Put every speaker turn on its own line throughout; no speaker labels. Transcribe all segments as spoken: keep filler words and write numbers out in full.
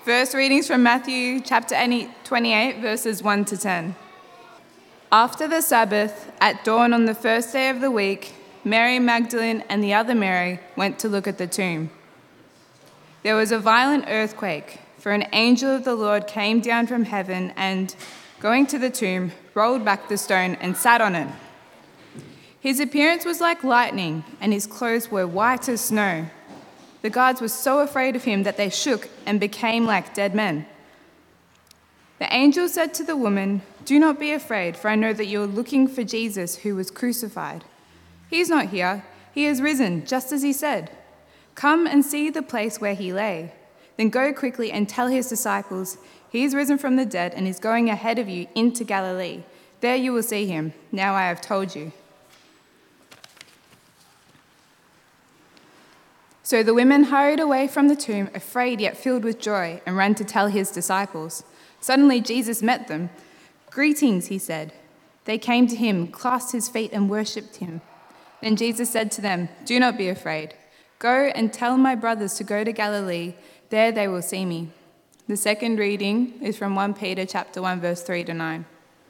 First readings from Matthew chapter twenty-eight, verses one to ten. After the Sabbath, at dawn on the first day of the week, Mary Magdalene and the other Mary went to look at the tomb. There was a violent earthquake, for an angel of the Lord came down from heaven and, going to the tomb, rolled back the stone and sat on it. His appearance was like lightning, and his clothes were white as snow. The guards were so afraid of him that they shook and became like dead men. The angel said to the woman, "Do not be afraid, for I know that you are looking for Jesus who was crucified. He is not here. He has risen, just as he said. Come and see the place where he lay. Then go quickly and tell his disciples, he is risen from the dead and is going ahead of you into Galilee. There you will see him. Now I have told you." So the women hurried away from the tomb, afraid yet filled with joy, and ran to tell his disciples. Suddenly Jesus met them. "Greetings," he said. They came to him, clasped his feet, and worshipped him. Then Jesus said to them, "Do not be afraid. Go and tell my brothers to go to Galilee. There they will see me." The second reading is from First Peter chapter one, verse three to nine.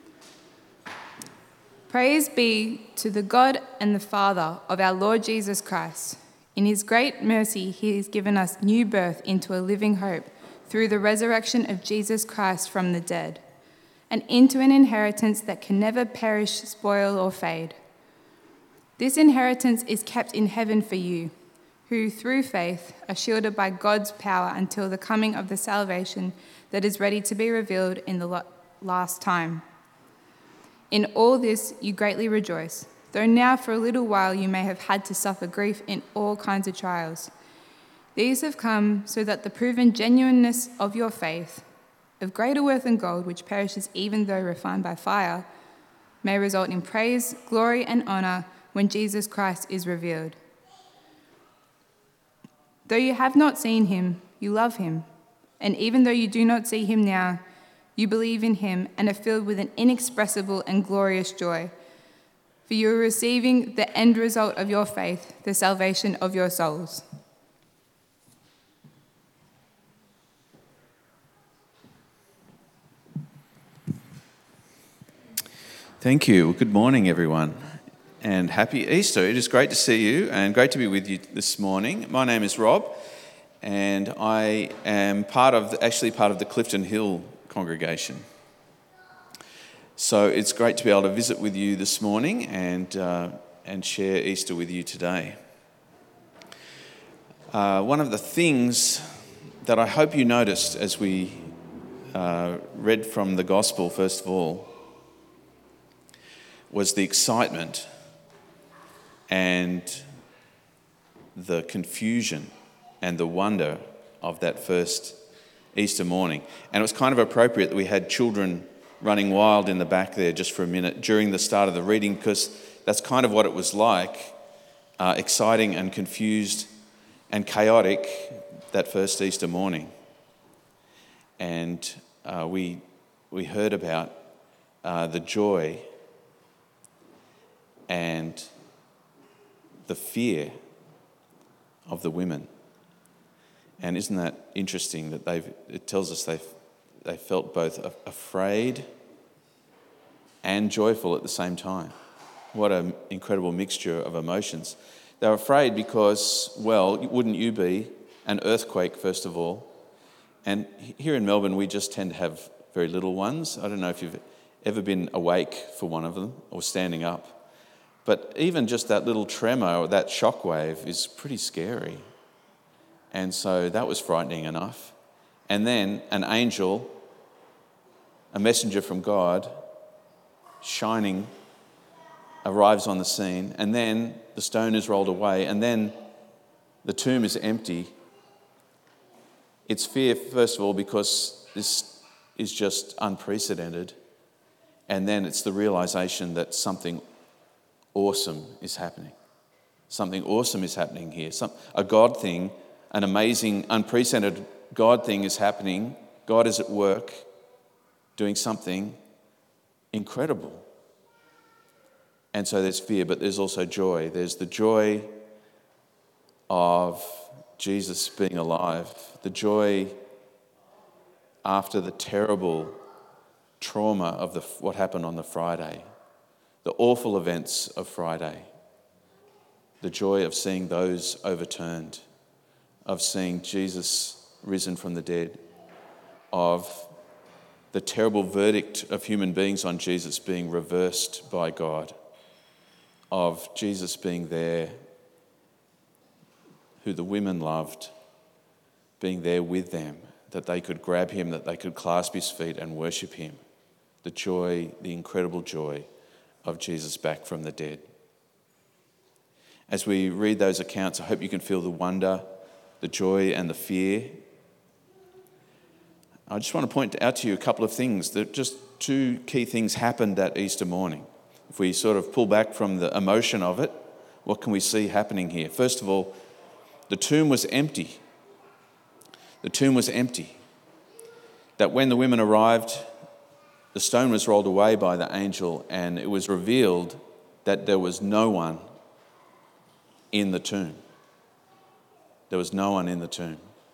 Praise be to the God and the Father of our Lord Jesus Christ. In his great mercy, he has given us new birth into a living hope through the resurrection of Jesus Christ from the dead, and into an inheritance that can never perish, spoil, or fade. This inheritance is kept in heaven for you, who through faith are shielded by God's power until the coming of the salvation that is ready to be revealed in the last time. In all this you greatly rejoice, though now for a little while you may have had to suffer grief in all kinds of trials. These have come so that the proven genuineness of your faith, of greater worth than gold, which perishes even though refined by fire, may result in praise, glory, and honor when Jesus Christ is revealed. Though you have not seen him, you love him, and even though you do not see him now, you believe in him and are filled with an inexpressible and glorious joy. For you are receiving the end result of your faith, the salvation of your souls.
Thank you. Well, good morning, everyone, and happy Easter. It is great to see you and great to be with you this morning. My name is Rob, and I am part of, the, actually part of the Clifton Hill congregation. So it's great to be able to visit with you this morning and uh, and share Easter with you today. Uh, one of the things that I hope you noticed as we uh, read from the Gospel, first of all, was the excitement and the confusion and the wonder of that first Easter morning. And it was kind of appropriate that we had children running wild in the back there just for a minute during the start of the reading, because that's kind of what it was like, uh, exciting and confused and chaotic that first Easter morning. And uh, we we heard about uh, the joy and the fear of the women. And isn't that interesting that they've? It tells us they've they felt both afraid and joyful at the same time. What an incredible mixture of emotions. They were afraid because, well, wouldn't you be? An earthquake, first of all. And here in Melbourne, we just tend to have very little ones. I don't know if you've ever been awake for one of them or standing up. But even just that little tremor or that shockwave is pretty scary. And so that was frightening enough. And then an angel, a messenger from God, shining, arrives on the scene, and then the stone is rolled away, and then the tomb is empty. It's fear, first of all, because this is just unprecedented. And then it's the realization that something awesome is happening. Something awesome is happening here. Some, a God thing, an amazing, unprecedented God thing is happening. God is at work doing something incredible. And so there's fear, but there's also joy. There's the joy of Jesus being alive, the joy after the terrible trauma of the, what happened on the Friday, the awful events of Friday, the joy of seeing those overturned, of seeing Jesus risen from the dead, of the terrible verdict of human beings on Jesus being reversed by God, of Jesus being there, who the women loved, being there with them, that they could grab him, that they could clasp his feet and worship him. The joy, the incredible joy of Jesus back from the dead. As we read those accounts, I hope you can feel the wonder, the joy and the fear. I just want to point out to you a couple of things, that just two key things happened that Easter morning. If we sort of pull back from the emotion of it, what can we see happening here? First of all, the tomb was empty. The tomb was empty. That when the women arrived, the stone was rolled away by the angel, and it was revealed that there was no one in the tomb. There was no one in the tomb.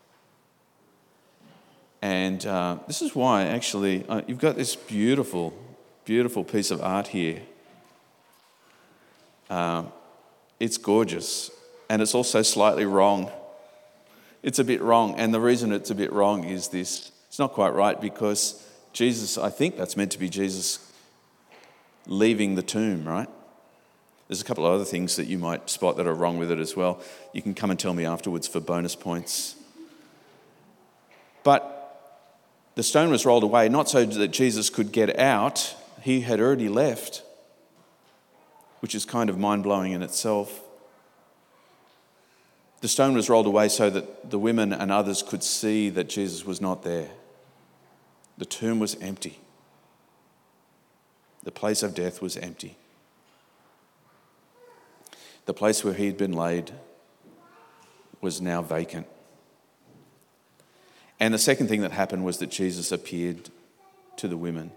And uh, this is why, actually, uh, you've got this beautiful, beautiful piece of art here. Uh, it's gorgeous, and it's also slightly wrong. It's a bit wrong, and the reason it's a bit wrong is this. It's not quite right because Jesus, I think that's meant to be Jesus leaving the tomb, right? There's a couple of other things that you might spot that are wrong with it as well. You can come and tell me afterwards for bonus points. But the stone was rolled away, not so that Jesus could get out. He had already left, which is kind of mind-blowing in itself. The stone was rolled away so that the women and others could see that Jesus was not there. The tomb was empty. The place of death was empty. The place where he had been laid was now vacant. And the second thing that happened was that Jesus appeared to the women.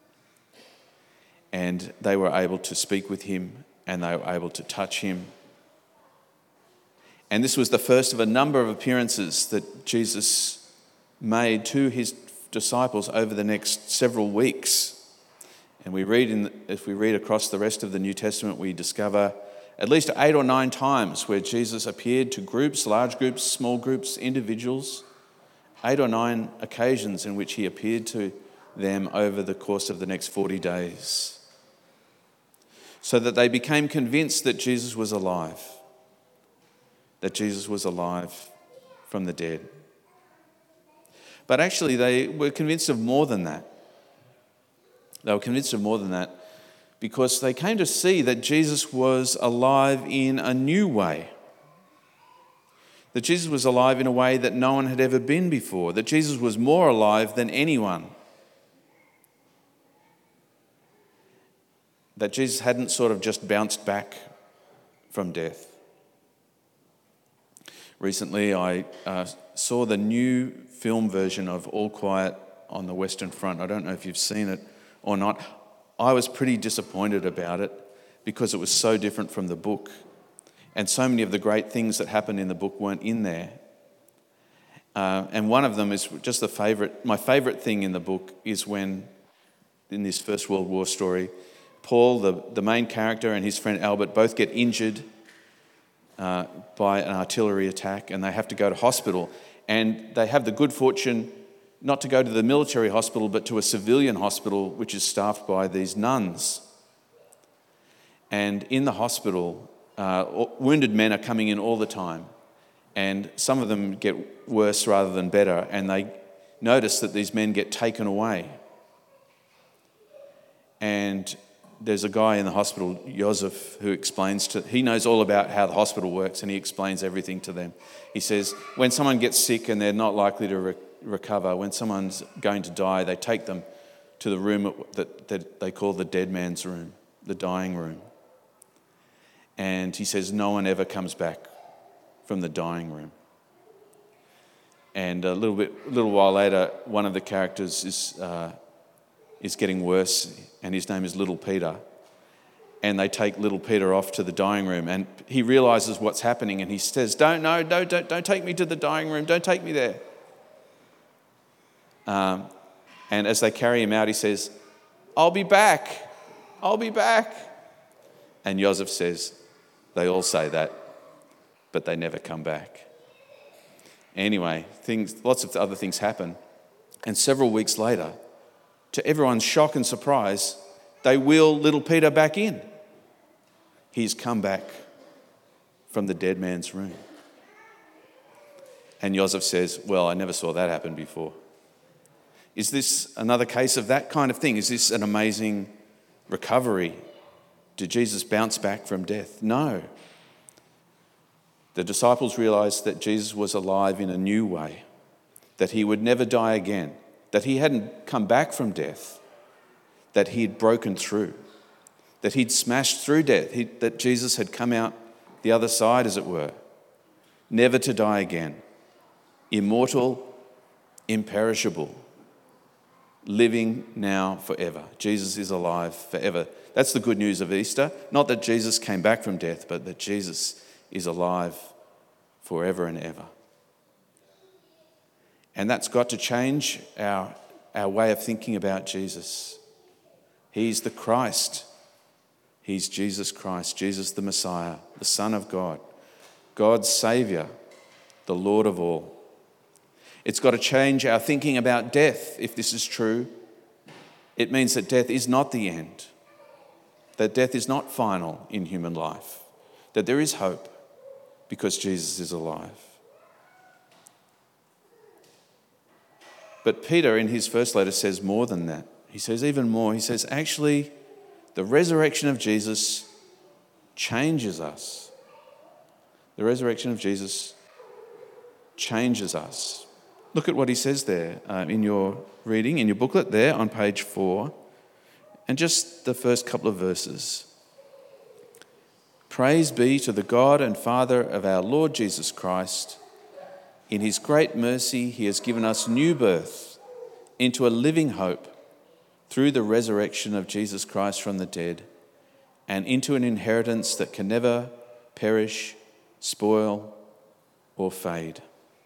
And they were able to speak with him, and they were able to touch him. And this was the first of a number of appearances that Jesus made to his disciples over the next several weeks. And we read in, if we read across the rest of the New Testament, we discover at least eight or nine times where Jesus appeared to groups, large groups, small groups, individuals. Eight or nine occasions in which he appeared to them over the course of the next forty days. So that they became convinced that Jesus was alive. That Jesus was alive from the dead. But actually they were convinced of more than that. They were convinced of more than that because they came to see that Jesus was alive in a new way. That Jesus was alive in a way that no one had ever been before. That Jesus was more alive than anyone. That Jesus hadn't sort of just bounced back from death. Recently, I uh, saw the new film version of All Quiet on the Western Front. I don't know if you've seen it or not. I was pretty disappointed about it because it was so different from the book. And so many of the great things that happened in the book weren't in there. Uh, and one of them is just the favourite, my favourite thing in the book is when, in this First World War story, Paul, the, the main character, and his friend Albert both get injured uh, by an artillery attack, and they have to go to hospital. And they have the good fortune not to go to the military hospital, but to a civilian hospital, which is staffed by these nuns. And in the hospital, uh, wounded men are coming in all the time. And some of them get worse rather than better, and they notice that these men get taken away. And there's a guy in the hospital, Joseph, who explains to, he knows all about how the hospital works, and he explains everything to them. He says, when someone gets sick and they're not likely to re- recover, when someone's going to die, they take them to the room that, that they call the dead man's room, the dying room. And he says, no one ever comes back from the dying room. And a little bit, a little while later, one of the characters is uh, is getting worse, and his name is Little Peter. And they take Little Peter off to the dying room, and he realizes what's happening, and he says, "Don't, no, no, don't, don't take me to the dying room. Don't take me there." Um, and as they carry him out, he says, I'll be back. I'll be back. And Joseph says, they all say that, but they never come back. Anyway, things, lots of other things happen. And several weeks later, to everyone's shock and surprise, they wheel little Peter back in. He's come back from the dead man's room. And Joseph says, well, I never saw that happen before. Is this another case of that kind of thing? Is this an amazing recovery? Did Jesus bounce back from death? No. The disciples realized that Jesus was alive in a new way, that he would never die again, that he hadn't come back from death, that he had broken through, that he'd smashed through death, he, that Jesus had come out the other side, as it were, never to die again, immortal, imperishable, living now forever. Jesus is alive forever. That's the good news of Easter. Not that Jesus came back from death, but that Jesus is alive forever and ever. And that's got to change our, our way of thinking about Jesus. He's the Christ. He's Jesus Christ, Jesus the Messiah, the Son of God, God's Saviour, the Lord of all. It's got to change our thinking about death, if this is true. It means that death is not the end, that death is not final in human life, that there is hope because Jesus is alive. But Peter, in his first letter, says more than that. He says even more. He says, actually, the resurrection of Jesus changes us. The resurrection of Jesus changes us. Look at what he says there uh, in your reading, in your booklet there on page four, and just the first couple of verses. Praise be to the God and Father of our Lord Jesus Christ. In his great mercy, he has given us new birth into a living hope through the resurrection of Jesus Christ from the dead, and into an inheritance that can never perish, spoil, or fade.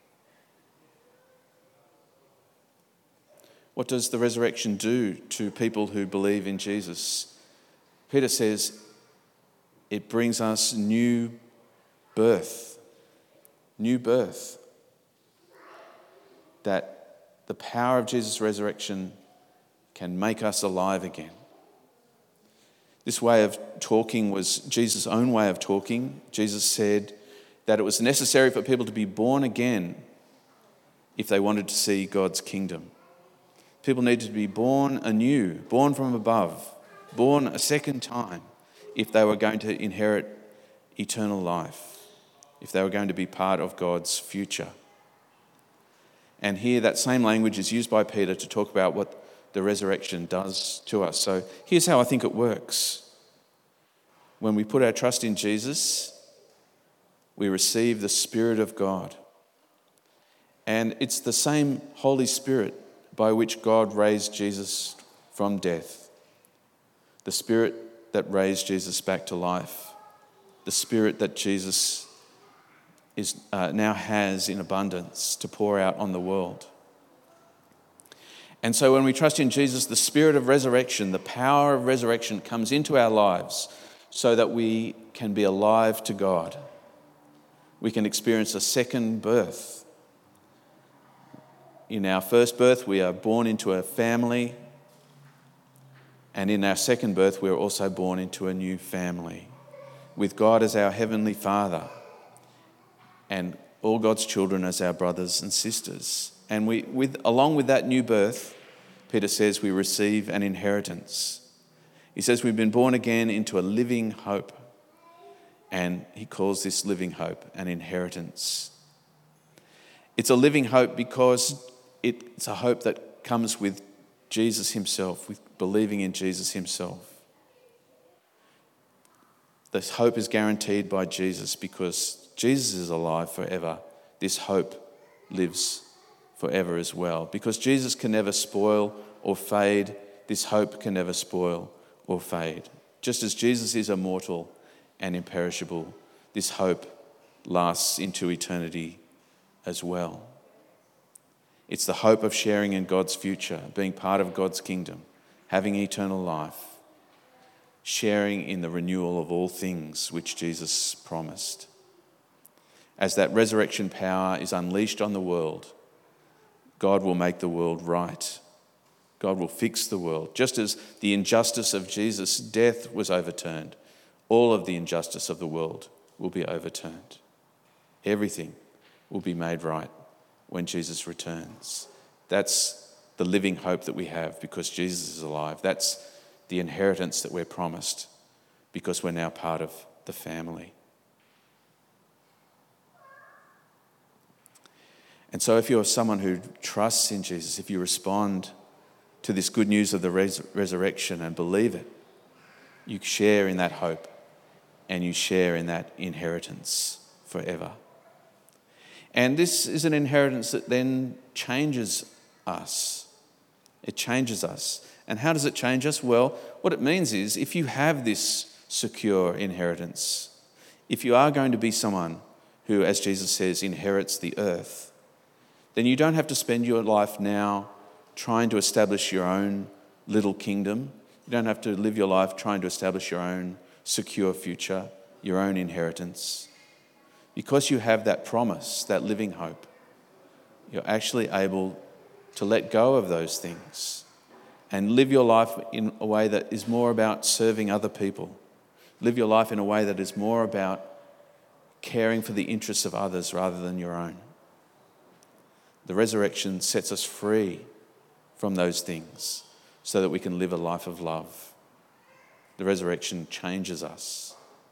What does the resurrection do to people who believe in Jesus? Peter says it brings us new birth. New birth. That the power of Jesus' resurrection can make us alive again. This way of talking was Jesus' own way of talking. Jesus said that it was necessary for people to be born again if they wanted to see God's kingdom. People needed to be born anew, born from above, born a second time if they were going to inherit eternal life, if they were going to be part of God's future. And here that same language is used by Peter to talk about what the resurrection does to us. So here's how I think it works. When we put our trust in Jesus, we receive the Spirit of God. And it's the same Holy Spirit by which God raised Jesus from death. The Spirit that raised Jesus back to life. The Spirit that Jesus is uh, now has in abundance to pour out on the world. And so when we trust in Jesus, the Spirit of resurrection, the power of resurrection comes into our lives so that we can be alive to God. We can experience a second birth. In our first birth, we are born into a family. And in our second birth, we are also born into a new family with God as our heavenly Father and all God's children as our brothers and sisters. And we, with, along with that new birth, Peter says we receive an inheritance. He says we've been born again into a living hope. And he calls this living hope an inheritance. It's a living hope because it's a hope that comes with Jesus himself, with believing in Jesus himself. This hope is guaranteed by Jesus because Jesus is alive forever. This hope lives forever as well. Because Jesus can never spoil or fade, this hope can never spoil or fade. Just as Jesus is immortal and imperishable, this hope lasts into eternity as well. It's the hope of sharing in God's future, being part of God's kingdom, having eternal life, sharing in the renewal of all things which Jesus promised. As that resurrection power is unleashed on the world, God will make the world right. God will fix the world. Just as the injustice of Jesus' death was overturned, all of the injustice of the world will be overturned. Everything will be made right when Jesus returns. That's the living hope that we have because Jesus is alive. That's the inheritance that we're promised because we're now part of the family. And so if you're someone who trusts in Jesus, if you respond to this good news of the res- resurrection and believe it, you share in that hope and you share in that inheritance forever. And this is an inheritance that then changes us. It changes us. And how does it change us? Well, what it means is if you have this secure inheritance, if you are going to be someone who, as Jesus says, inherits the earth, then you don't have to spend your life now trying to establish your own little kingdom. You don't have to live your life trying to establish your own secure future, your own inheritance. Because you have that promise, that living hope, you're actually able to let go of those things and live your life in a way that is more about serving other people. Live your life in a way that is more about caring for the interests of others rather than your own. The resurrection sets us free from those things so that we can live a life of love. The resurrection changes us.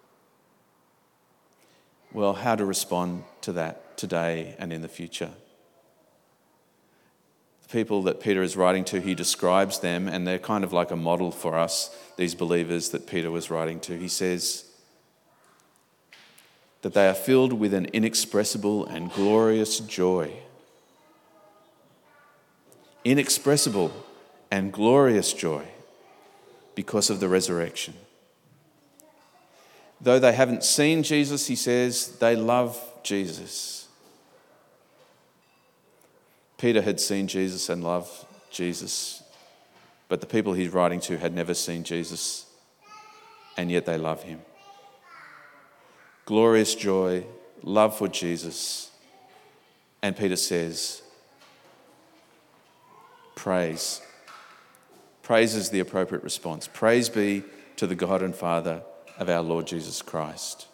Well, how to respond to that today and in the future? The people that Peter is writing to, he describes them, and they're kind of like a model for us, these believers that Peter was writing to. He says that they are filled with an inexpressible and glorious joy. Inexpressible and glorious joy because of the resurrection. Though they haven't seen Jesus, he says, they love Jesus. Peter had seen Jesus and loved Jesus, but the people he's writing to had never seen Jesus, and yet they love him. Glorious joy, love for Jesus, and Peter says, praise. Praise is the appropriate response. Praise be to the God and Father of our Lord Jesus Christ.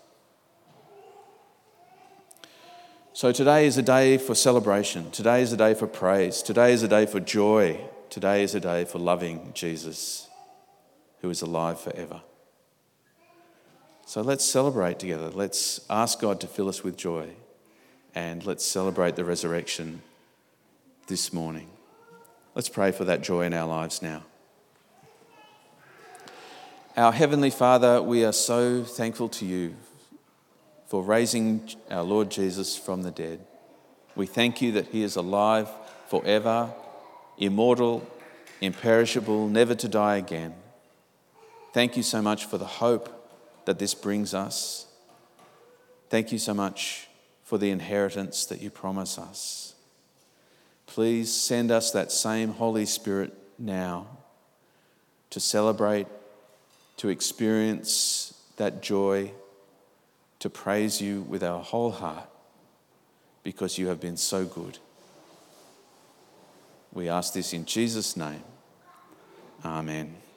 So today is a day for celebration. Today is a day for praise. Today is a day for joy. Today is a day for loving Jesus, who is alive forever. So let's celebrate together. Let's ask God to fill us with joy, and let's celebrate the resurrection this morning. Let's pray for that joy in our lives now. Our Heavenly Father, we are so thankful to you for raising our Lord Jesus from the dead. We thank you that he is alive forever, immortal, imperishable, never to die again. Thank you so much for the hope that this brings us. Thank you so much for the inheritance that you promise us. Please send us that same Holy Spirit now to celebrate, to experience that joy, to praise you with our whole heart because you have been so good. We ask this in Jesus' name. Amen.